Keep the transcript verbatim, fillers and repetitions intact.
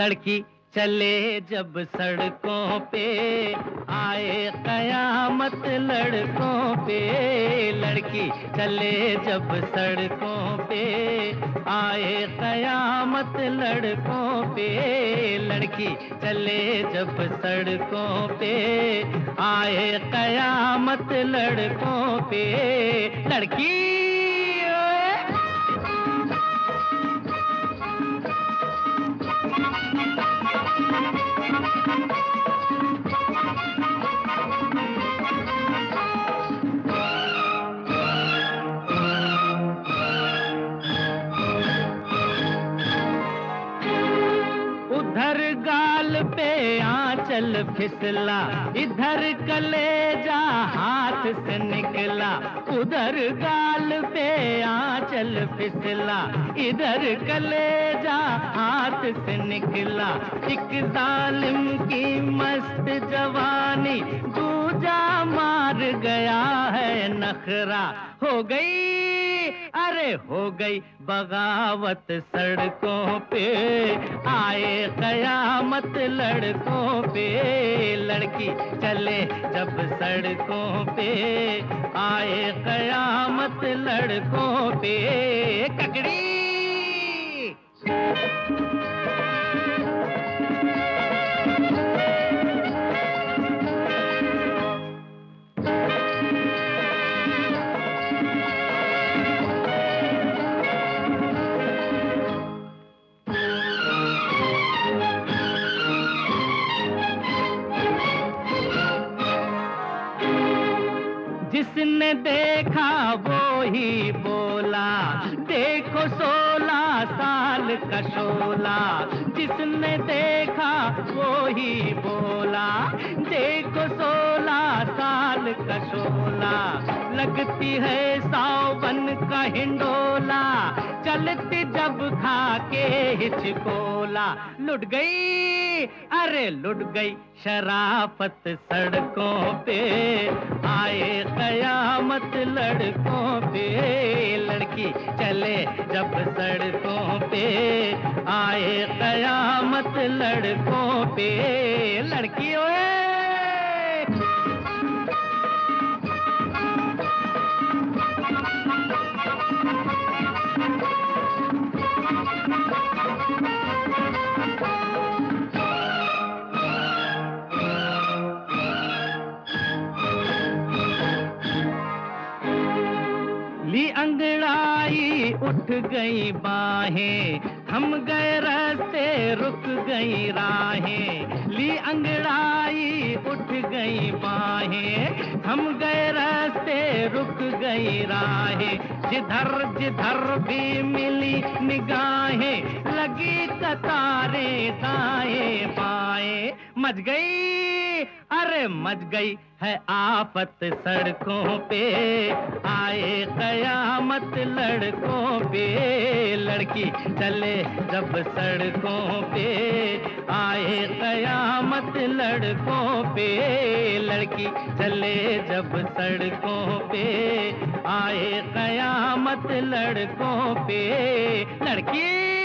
लड़की चले जब सड़कों पे, आए कयामत लड़कों पे। लड़की चले जब सड़कों पे, आए कयामत लड़कों पे। लड़की चले जब सड़कों पे, आए कयामत लड़कों पे। लड़की उधर गाल पे आंचल फिसला, इधर कलेजा हाथ से निकला। उधर गाल पे आंचल फिसला, इधर कलेजा हाथ से निकला। एक जालिम की मस्त जवानी दूजा मार गया है नखरा। हो गई, अरे हो गई बगावत सड़कों पे, आए कयामत लड़कों पे। लड़की चले जब सड़कों पे, आए कयामत लड़कों पे। ककड़ी जिसने देखा वो ही बोला, देखो सोलह साल का शोला। जिसने देखा वो ही बोला, देखो सोलह साल का शोला। लगती है सावन का हिंडोला, चलती जब खा के हिचकोला। लुट गई, अरे लुट गई शराफत सड़कों पे, आए कयामत लड़कों पे। लड़की चले जब सड़कों पे, आए कयामत लड़कों पे। लड़की ओए ली अंगड़ाई उठ गई बाहें, थम गए रास्ते रुक गई राहें। ली अंगड़ाई उठ गई बाहें, थम गए रास्ते रुक गई राहें। जिधर जिधर भी मिली निगाहें, लगी कतारें दाएं बाएं। मच गई, अरे मच गई है आफत सड़कों पे, आए कयामत लड़कों पे। लड़की चले जब सड़कों पे, आए कयामत लड़कों पे। लड़की चले जब सड़कों पे, आए कयामत लड़कों पे। लड़की